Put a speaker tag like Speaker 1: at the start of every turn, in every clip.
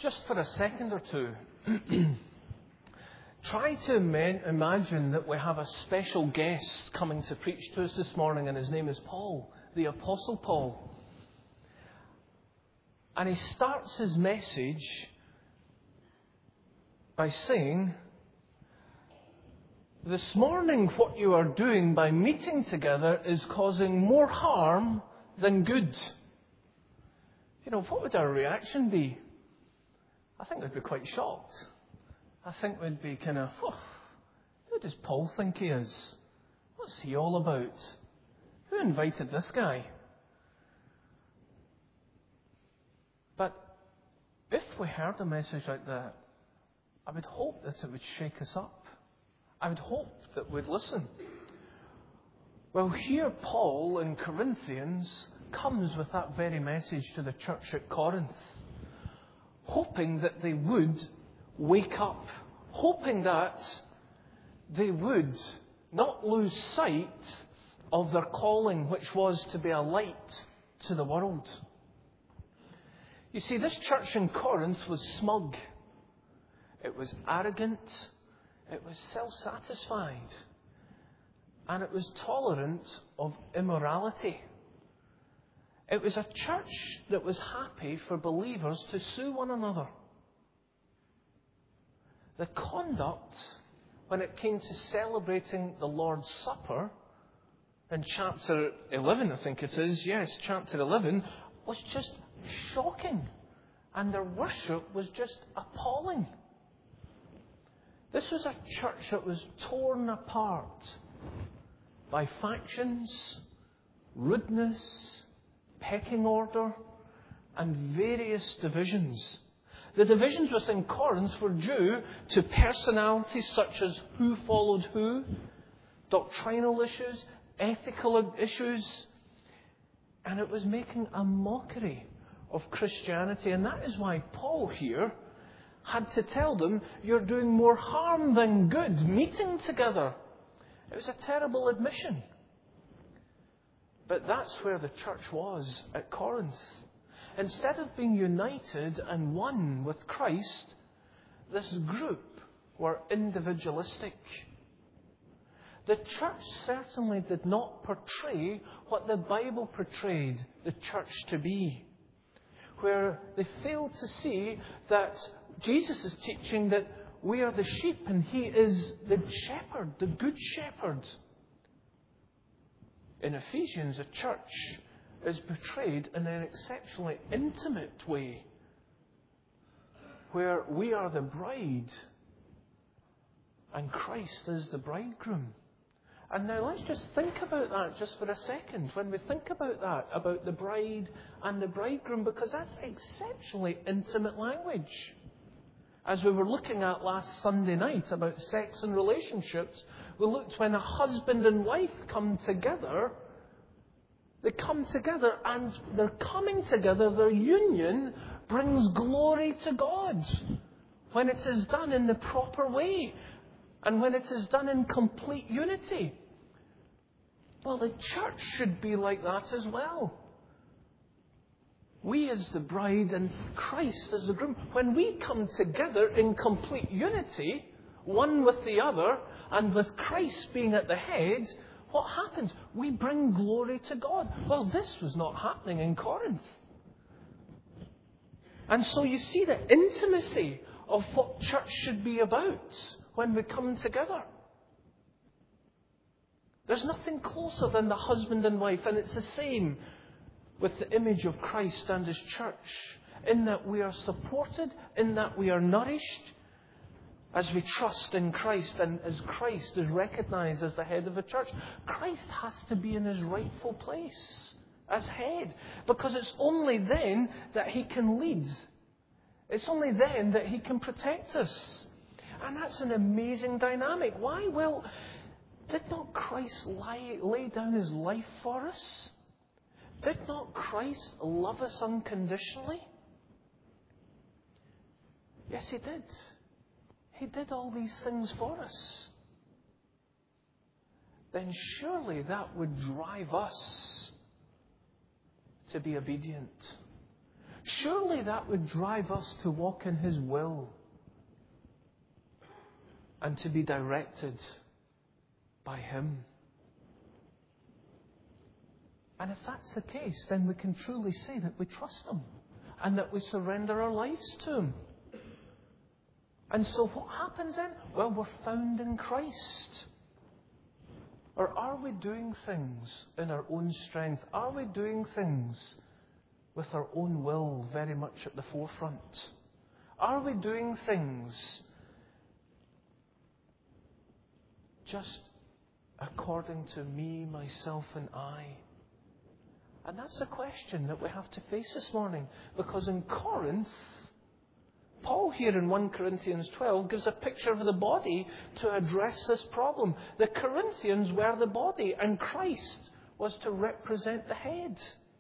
Speaker 1: just for a second or two, try to imagine that we have a special guest coming to preach to us this morning, and his name is Paul, the Apostle Paul. And he starts his message by saying, this morning what you are doing by meeting together is causing more harm than good. What would our reaction be? I think we'd be quite shocked. I think we'd be kind of, who does Paul think he is? What's he all about? Who invited this guy? But if we heard a message like that, I would hope that it would shake us up. I would hope that we'd listen. Well, here Paul in Corinthians comes with that very message to the church at Corinth, hoping that they would wake up, hoping that they would not lose sight of their calling, which was to be a light to the world. You see, this church in Corinth was smug. It was arrogant. It was self-satisfied. And it was tolerant of immorality. It was a church that was happy for believers to sue one another. The conduct, when it came to celebrating the Lord's Supper, in chapter 11, I think it is, yes, chapter 11, was just shocking. And their worship was just appalling. This was a church that was torn apart by factions, rudeness, pecking order, and various divisions. The divisions within Corinth were due to personalities such as who followed who, doctrinal issues, ethical issues, and it was making a mockery of Christianity. And that is why Paul here had to tell them, you're doing more harm than good meeting together. It was a terrible admission. But that's where the church was at Corinth. Instead of being united and one with Christ, this group were individualistic. The church certainly did not portray what the Bible portrayed the church to be, where they failed to see that Jesus is teaching that we are the sheep and He is the shepherd, the good shepherd. In Ephesians, the church is portrayed in an exceptionally intimate way, where we are the bride and Christ is the bridegroom. And now let's just think about that just for a second. When we think about that, about the bride and the bridegroom, because that's exceptionally intimate language. As we were looking at last Sunday night about sex and relationships, we looked when a husband and wife come together. They come together, and their coming together, their union, brings glory to God when it is done in the proper way and when it is done in complete unity. Well, the church should be like that as well. We as the bride and Christ as the groom, when we come together in complete unity, one with the other, and with Christ being at the head, what happens? We bring glory to God. Well, this was not happening in Corinth. And so you see the intimacy of what church should be about when we come together. There's nothing closer than the husband and wife, and it's the same with the image of Christ and His church, in that we are supported, in that we are nourished, as we trust in Christ and as Christ is recognized as the head of the church. Christ has to be in His rightful place as head, because it's only then that He can lead. It's only then that He can protect us. And that's an amazing dynamic. Why? Well, did not Christ lay down His life for us? Did not Christ love us unconditionally? Yes, He did. He did all these things for us. Then surely that would drive us to be obedient. Surely that would drive us to walk in His will and to be directed by Him. And if that's the case, then we can truly say that we trust Him and that we surrender our lives to Him. And so what happens then? Well, we're found in Christ. Or are we doing things in our own strength? Are we doing things with our own will very much at the forefront? Are we doing things just according to me, myself, and I? And that's the question that we have to face this morning. Because in Corinth, Paul here in 1 Corinthians 12 gives a picture of the body to address this problem. The Corinthians were the body, and Christ was to represent the head.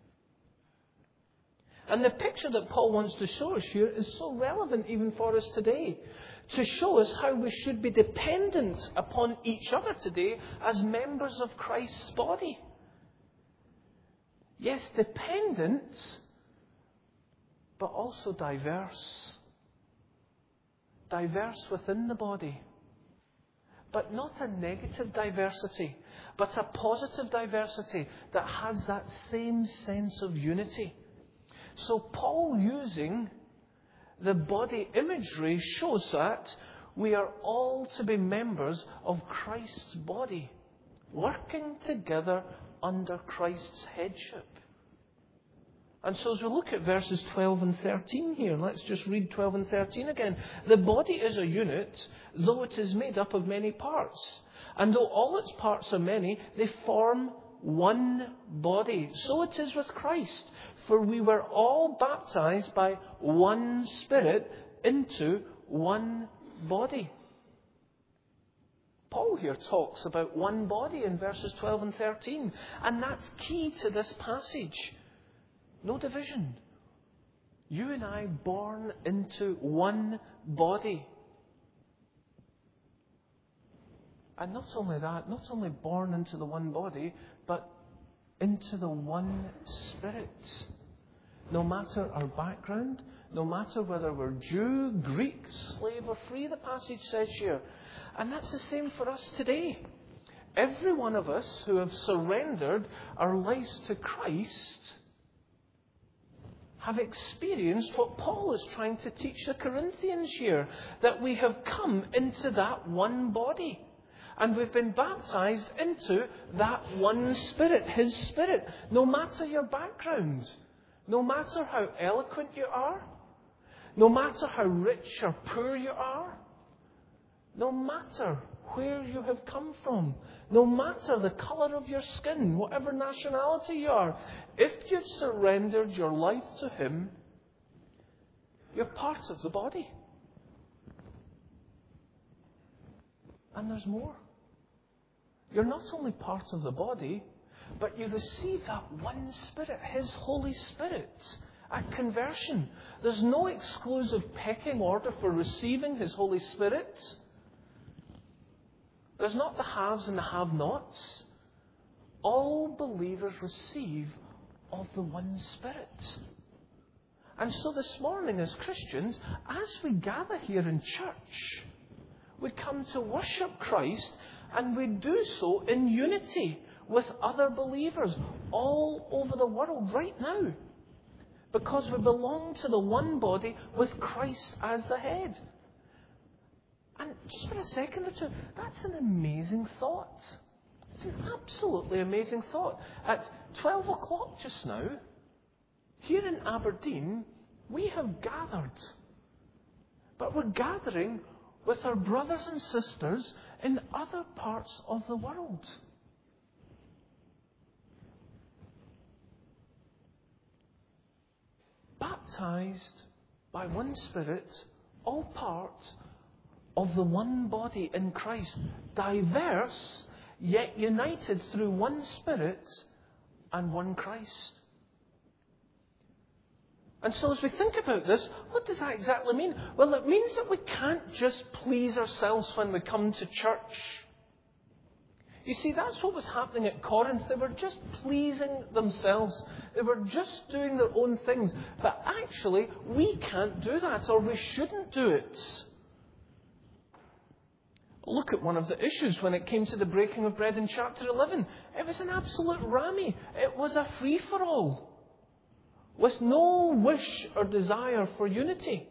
Speaker 1: And the picture that Paul wants to show us here is so relevant even for us today, to show us how we should be dependent upon each other today as members of Christ's body. Yes, dependent, but also diverse. Diverse within the body. But not a negative diversity, but a positive diversity that has that same sense of unity. So Paul, using the body imagery, shows that we are all to be members of Christ's body, working together under Christ's headship. And so as we look at verses 12 and 13 here, let's just read 12 and 13 again. The body is a unit, though it is made up of many parts. And though all its parts are many, they form one body. So it is with Christ. For we were all baptized by one Spirit into one body. Paul here talks about one body in verses 12 and 13. And that's key to this passage. No division. You and I born into one body. And not only that, not only born into the one body, but into the one Spirit. No matter our background, no matter whether we're Jew, Greek, slave or free, the passage says here. And that's the same for us today. Every one of us who have surrendered our lives to Christ have experienced what Paul is trying to teach the Corinthians here, that we have come into that one body. And we've been baptized into that one Spirit, His Spirit. No matter your background, no matter how eloquent you are, no matter how rich or poor you are, no matter where you have come from, no matter the colour of your skin, whatever nationality you are, if you've surrendered your life to Him, you're part of the body. And there's more. You're not only part of the body, but you receive that one Spirit, His Holy Spirit, at conversion. There's no exclusive pecking order for receiving His Holy Spirit. There's not the haves and the have-nots. All believers receive of the one Spirit. And so this morning as Christians, as we gather here in church, we come to worship Christ, and we do so in unity with other believers all over the world right now. Because we belong to the one body with Christ as the head. And just for a second or two, that's an amazing thought. It's an absolutely amazing thought. At 12 o'clock just now, here in Aberdeen, we have gathered. But we're gathering with our brothers and sisters in other parts of the world. Baptized by one Spirit, all part of the one body in Christ, diverse yet united through one Spirit and one Christ. And so as we think about this, what does that exactly mean? Well, it means that we can't just please ourselves when we come to church. You see, that's what was happening at Corinth. They were just pleasing themselves. They were just doing their own things. But actually, we can't do that, or we shouldn't do it. Look at one of the issues when it came to the breaking of bread in chapter 11. It was an absolute rammy. It was a free-for-all, with no wish or desire for unity.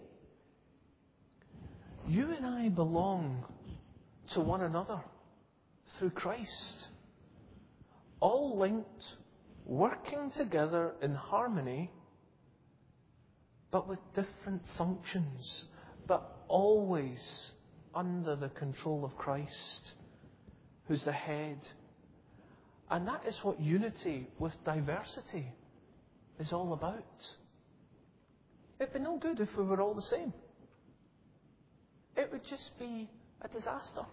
Speaker 1: You and I belong to one another through Christ, all linked, working together in harmony, but with different functions, but always under the control of Christ, who's the head. And that is what unity with diversity is all about. It'd be no good if we were all the same. It would just be a disaster.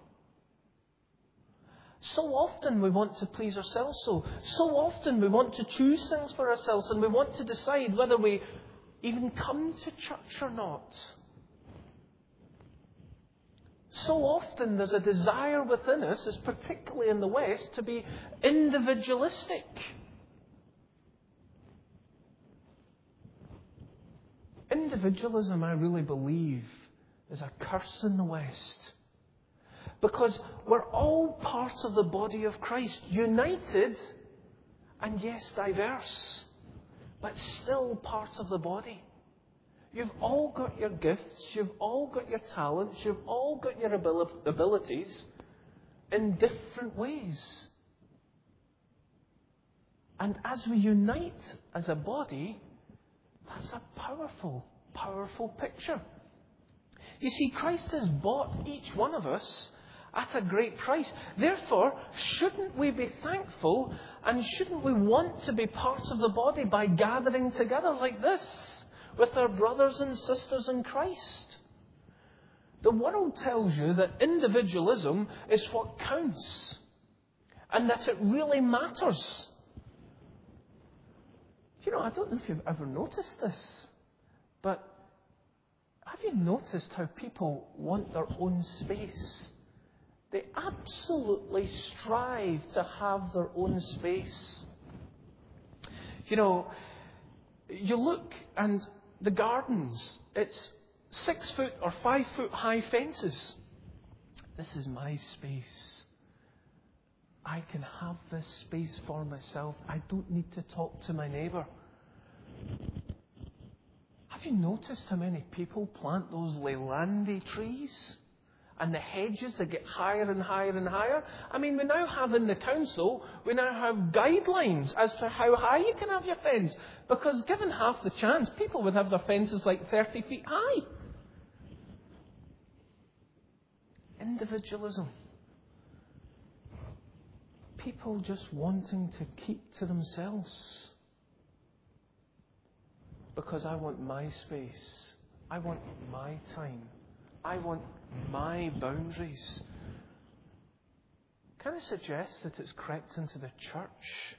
Speaker 1: So often we want to please ourselves, so often we want to choose things for ourselves, and we want to decide whether we even come to church or not. So often there's a desire within us, particularly in the West, to be individualistic. Individualism, I really believe, is a curse in the West. Because we're all part of the body of Christ, united and yes, diverse, but still part of the body. You've all got your gifts, you've all got your talents, you've all got your abilities in different ways. And as we unite as a body, that's a powerful, powerful picture. You see, Christ has bought each one of us at a great price. Therefore, shouldn't we be thankful, and shouldn't we want to be part of the body by gathering together like this with our brothers and sisters in Christ? The world tells you that individualism is what counts and that it really matters. You know, I don't know if you've ever noticed this, but have you noticed how people want their own space? They absolutely strive to have their own space. You know, you look and the gardens, it's 6 foot or 5 foot high fences. This is my space. I can have this space for myself. I don't need to talk to my neighbour. Have you noticed how many people plant those Leylandi trees? And the hedges that get higher and higher and higher. I mean, we now have in the council, we now have guidelines as to how high you can have your fence. Because given half the chance, people would have their fences like 30 feet high. Individualism. People just wanting to keep to themselves. Because I want my space. I want my time. I want my boundaries. Can I suggest that it's crept into the church?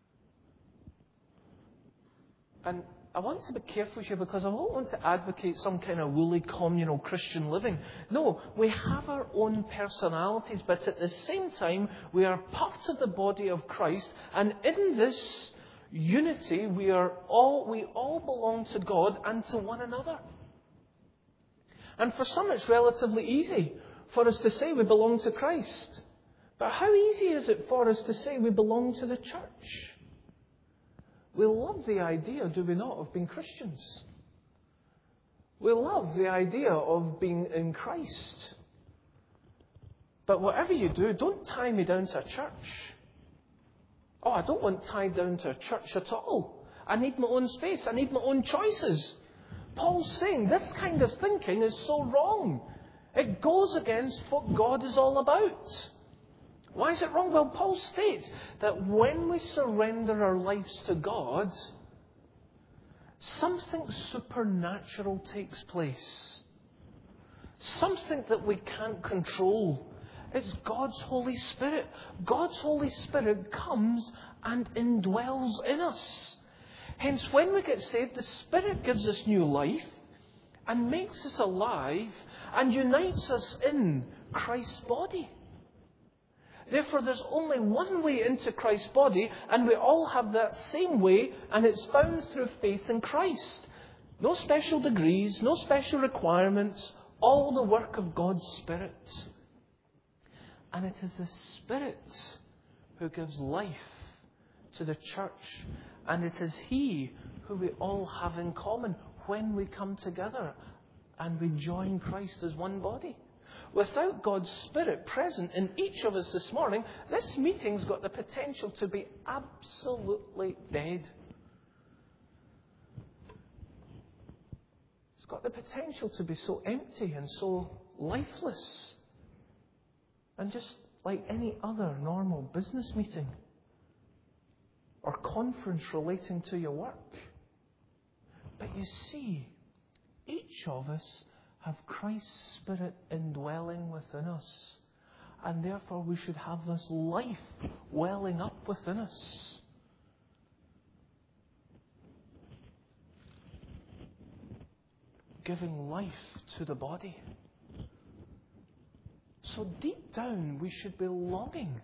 Speaker 1: And I want to be careful here because I don't want to advocate some kind of woolly communal Christian living. No, we have our own personalities, but at the same time, we are part of the body of Christ, and in this unity, we all belong to God and to one another. And for some, it's relatively easy for us to say we belong to Christ. But how easy is it for us to say we belong to the church? We love the idea, do we not, of being Christians? We love the idea of being in Christ. But whatever you do, don't tie me down to a church. Oh, I don't want tied down to a church at all. I need my own space. I need my own choices. Paul's saying this kind of thinking is so wrong. It goes against what God is all about. Why is it wrong? Well, Paul states that when we surrender our lives to God, something supernatural takes place. Something that we can't control. It's God's Holy Spirit. God's Holy Spirit comes and indwells in us. Hence, when we get saved, the Spirit gives us new life and makes us alive and unites us in Christ's body. Therefore, there's only one way into Christ's body, and we all have that same way, and it's found through faith in Christ. No special degrees, no special requirements, all the work of God's Spirit. And it is the Spirit who gives life to the church, and it is He who we all have in common when we come together and we join Christ as one body. Without God's Spirit present in each of us this morning, this meeting's got the potential to be absolutely dead. It's got the potential to be so empty and so lifeless. And just like any other normal business meeting or conference relating to your work. But you see, each of us have Christ's Spirit indwelling within us. And therefore we should have this life welling up within us. Giving life to the body. So deep down we should be longing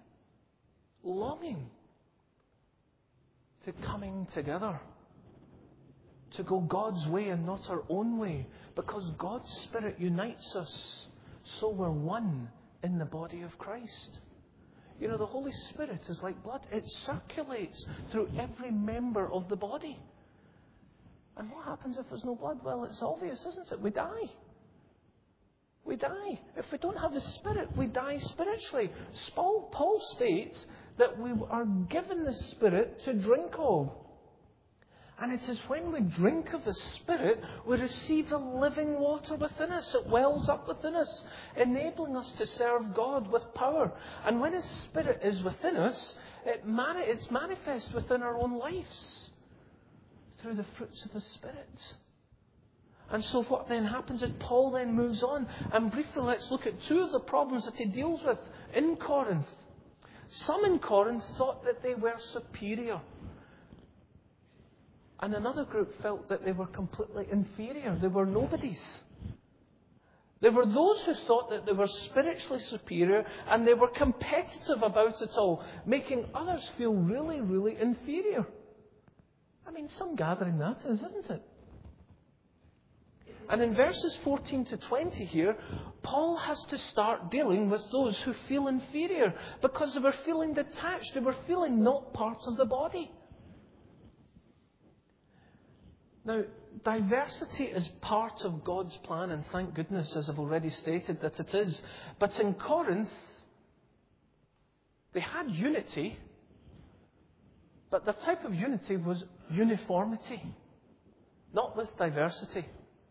Speaker 1: to coming together. To go God's way and not our own way. Because God's Spirit unites us. So we're one in the body of Christ. You know, the Holy Spirit is like blood. It circulates through every member of the body. And what happens if there's no blood? Well, it's obvious, isn't it? We die. We die. If we don't have the Spirit, we die spiritually. Paul states that we are given the Spirit to drink of. And it is when we drink of the Spirit, we receive the living water within us. It wells up within us, enabling us to serve God with power. And when His Spirit is within us, it's manifest within our own lives through the fruits of the Spirit. And so what then happens is Paul then moves on. And briefly, let's look at two of the problems that he deals with in Corinth. Some in Corinth thought that they were superior. And another group felt that they were completely inferior. They were nobodies. There were those who thought that they were spiritually superior and they were competitive about it all, making others feel really, really inferior. I mean, some gathering that is, isn't it? And in verses 14 to 20 here, Paul has to start dealing with those who feel inferior because they were feeling detached. They were feeling not part of the body. Now, diversity is part of God's plan, and thank goodness, as I've already stated, that it is. But in Corinth, they had unity, but the type of unity was uniformity, not with diversity.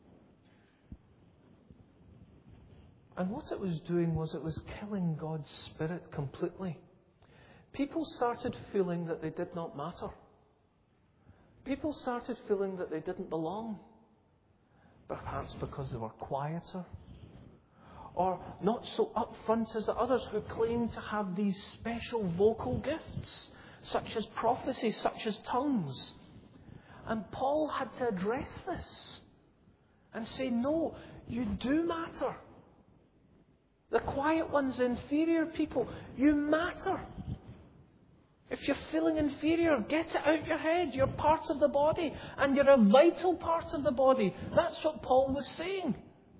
Speaker 1: And what it was doing was it was killing God's Spirit completely. People started feeling that they did not matter. People started feeling that they didn't belong. Perhaps because they were quieter. Or not so upfront as the others who claimed to have these special vocal gifts, such as prophecy, such as tongues. And Paul had to address this and say, no, you do matter. The quiet ones, the inferior people, you matter. If you're feeling inferior, get it out your head. You're part of the body, and you're a vital part of the body. That's what Paul was saying.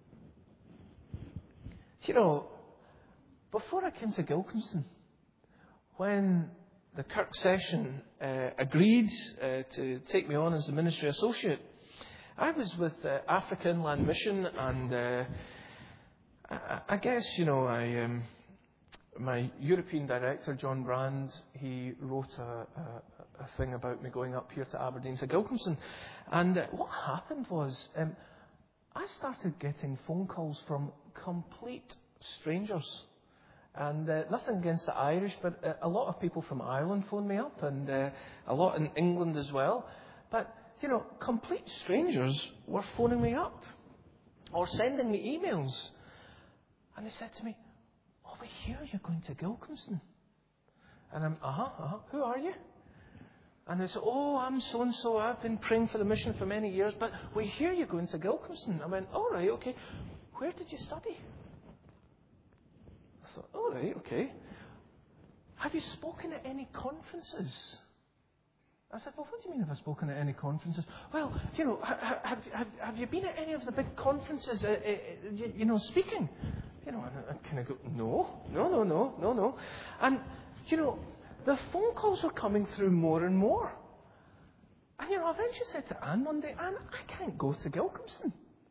Speaker 1: You know, before I came to Gilcomston, when the Kirk session agreed to take me on as the ministry associate, I was with Africa Inland Mission, and I guess, you know, my European director, John Brand, he wrote a thing about me going up here to Aberdeen to Gilcomston. And what happened was I started getting phone calls from complete strangers. And nothing against the Irish, but a lot of people from Ireland phoned me up, and a lot in England as well. But, you know, complete strangers were phoning me up or sending me emails. And they said to me, "Oh, we hear you're going to Gilcomston." And I'm, who are you? And they said, "Oh, I'm so-and-so. I've been praying for the mission for many years, but we hear you're going to Gilcomston." I went, "All right, okay. Where did you study?" I thought, "All right, okay. have you spoken at any conferences? I said, well, what do you mean have I spoken at any conferences? Well, have you been at any of the big conferences, speaking? And I kind of go, no. And, the phone calls were coming through more and more. And, I eventually said to Anne one day, Anne, I can't go to Gilcomston.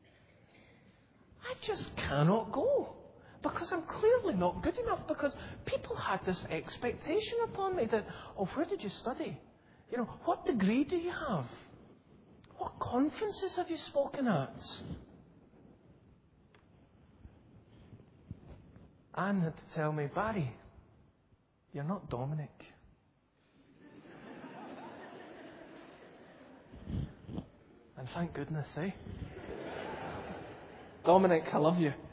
Speaker 1: I just cannot go. Because I'm clearly not good enough. Because people had this expectation upon me that, where did you study? What degree do you have? What conferences have you spoken at? Anne had to tell me, Barry, you're not Dominic. And thank goodness, eh? Dominic, I love you.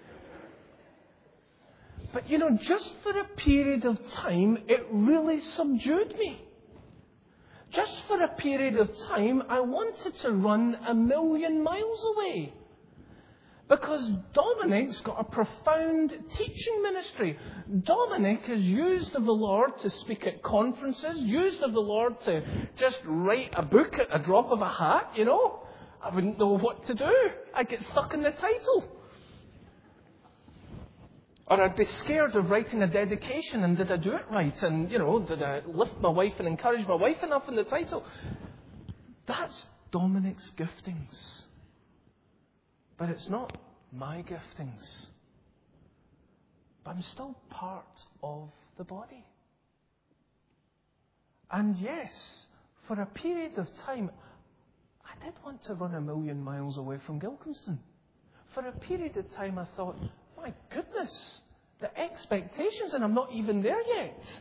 Speaker 1: But just for a period of time, it really subdued me. Just for a period of time, I wanted to run 1,000,000 miles away. Because Dominic's got a profound teaching ministry. Dominic is used of the Lord to speak at conferences, used of the Lord to just write a book at a drop of a hat, I wouldn't know what to do. I'd get stuck in the title. Or I'd be scared of writing a dedication, and did I do it right? And, did I lift my wife and encourage my wife enough in the title? That's Dominic's giftings. But it's not my giftings. But I'm still part of the body. And yes, for a period of time, I did want to run 1,000,000 miles away from Gilcomston. For a period of time, I thought, my goodness, the expectations, and I'm not even there yet.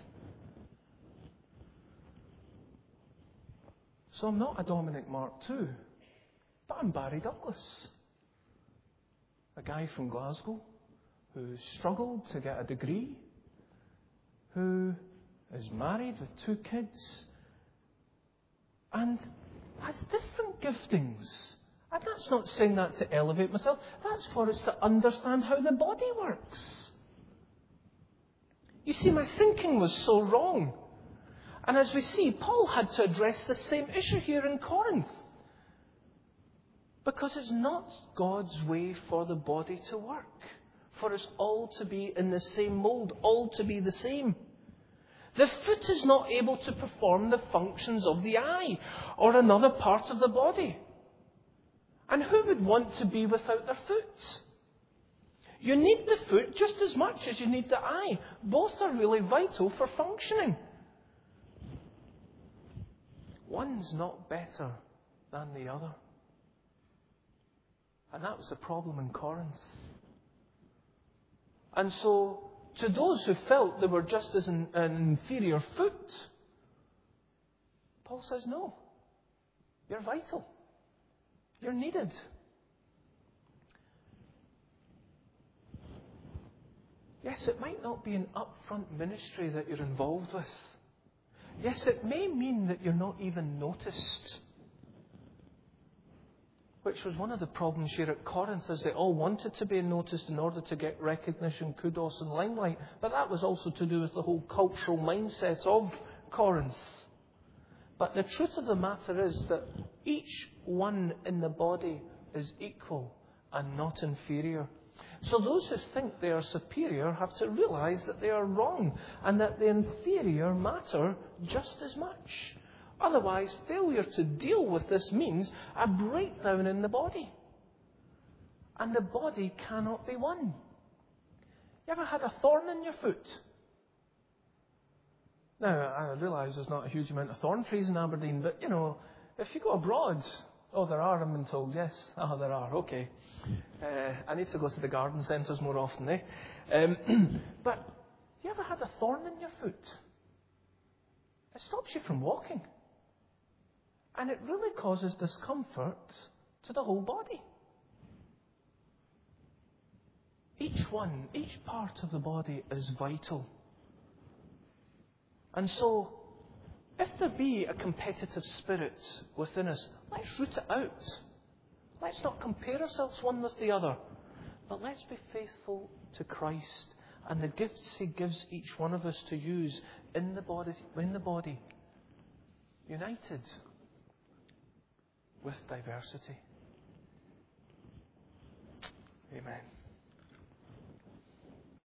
Speaker 1: So I'm not a Dominic Mark II, but I'm Barry Douglas. A guy from Glasgow who struggled to get a degree, who is married with 2 kids, and has different giftings. And that's not saying that to elevate myself. That's for us to understand how the body works. You see, my thinking was so wrong. And as we see, Paul had to address the same issue here in Corinth. Because it's not God's way for the body to work. For us all to be in the same mould, all to be the same. The foot is not able to perform the functions of the eye or another part of the body. And who would want to be without their foot? You need the foot just as much as you need the eye. Both are really vital for functioning. One's not better than the other. And that was the problem in Corinth. And so, to those who felt they were just as an inferior foot, Paul says, no, you're vital. You're needed. Yes, it might not be an upfront ministry that you're involved with. Yes, it may mean that you're not even noticed. Which was one of the problems here at Corinth, as they all wanted to be noticed in order to get recognition, kudos and limelight. But that was also to do with the whole cultural mindset of Corinth. But the truth of the matter is that each one in the body is equal and not inferior. So those who think they are superior have to realize that they are wrong and that the inferior matter just as much. Otherwise, failure to deal with this means a breakdown in the body. And the body cannot be won. You ever had a thorn in your foot? Now, I realise there's not a huge amount of thorn trees in Aberdeen, but, if you go abroad, there are, I've been told, yes. There are, okay. I need to go to the garden centres more often, eh? But, you ever had a thorn in your foot? It stops you from walking. And it really causes discomfort to the whole body. Each part of the body is vital. And so, if there be a competitive spirit within us, let's root it out. Let's not compare ourselves one with the other, but let's be faithful to Christ and the gifts He gives each one of us to use in the body, united with diversity. Amen.